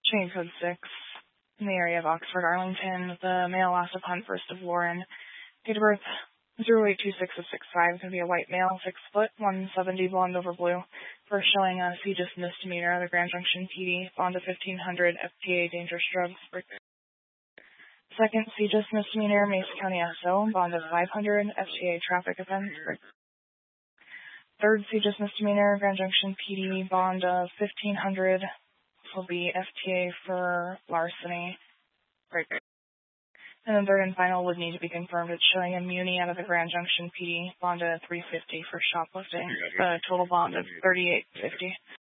Chain code 6, in the area of Oxford, Arlington. The male last upon 1st of Lauren. Date of birth 0826 of 65. Going to be a white male, 6 foot, 170, blonde over blue. First showing a CJIS misdemeanor out of Grand Junction PD, bond of 1500, FTA dangerous drugs. Second CJIS misdemeanor, Mesa County SO, bond of 500, FTA traffic offense. Third CJIS misdemeanor, Grand Junction PD, bond of 1500. This will be FTA for larceny. And then third and final would need to be confirmed. It's showing a muni out of the Grand Junction PD, bond of 350 for shoplifting. Total bond of 3850.